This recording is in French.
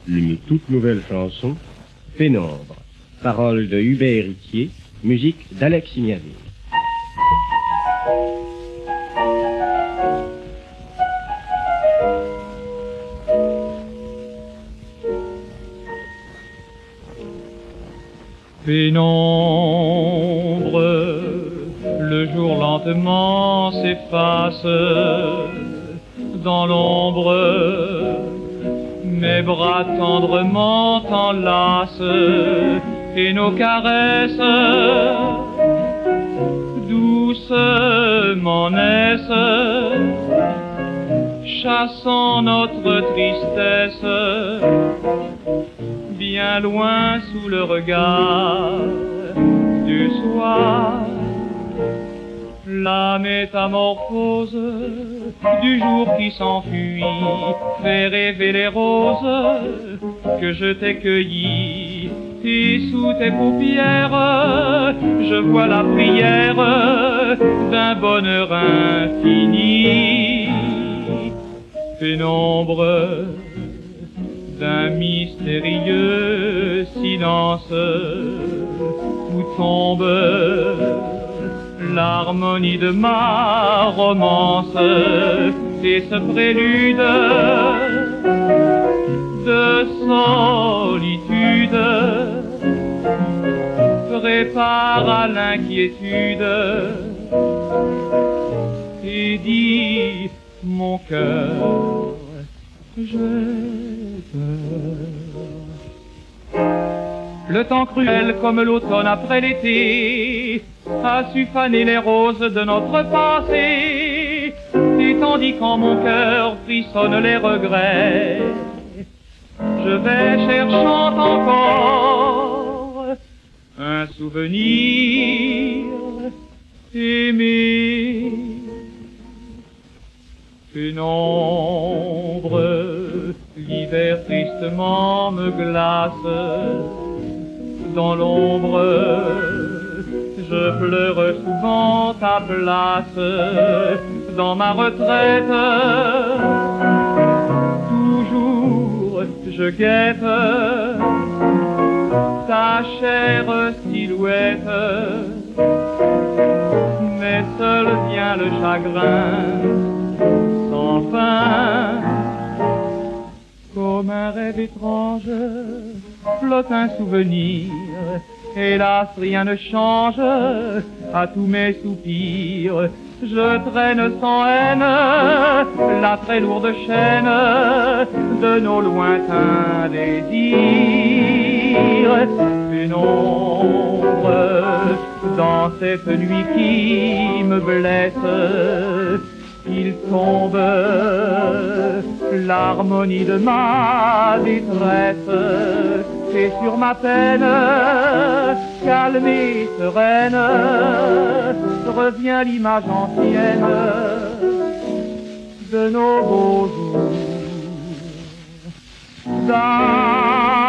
Une toute nouvelle chanson, Pénombre. Paroles de Hubert Héritier, musique d'Alex Signaville. Pénombre, le jour lentement s'efface dans l'ombre, mes bras tendrement t'enlacent et nos caresses doucement naissent, chassant notre tristesse bien loin sous le regard du soir. La métamorphose du jour qui s'enfuit fait rêver les roses que je t'ai cueillies, et sous tes paupières je vois la prière d'un bonheur infini. Pénombre d'un mystérieux silence où tombe l'harmonie de ma romance et ce prélude de solitude prépare à l'inquiétude et dit mon cœur, j'ai peur. Le temps cruel comme l'automne après l'été a su faner les roses de notre passé, et tandis qu'en mon cœur frissonnent les regrets, je vais cherchant encore un souvenir aimé. Pénombre, l'hiver tristement me glace dans l'ombre, je pleure souvent ta place dans ma retraite. Toujours je guette ta chère silhouette, mais seul vient le chagrin sans fin. Comme un rêve étrange flotte un souvenir, hélas rien ne change à tous mes soupirs. Je traîne sans haine la très lourde chaîne de nos lointains désirs. Pénombre, dans cette nuit qui me blesse, il tombe l'harmonie de ma détresse, et sur ma peine, calme et sereine, revient l'image ancienne de nos beaux jours.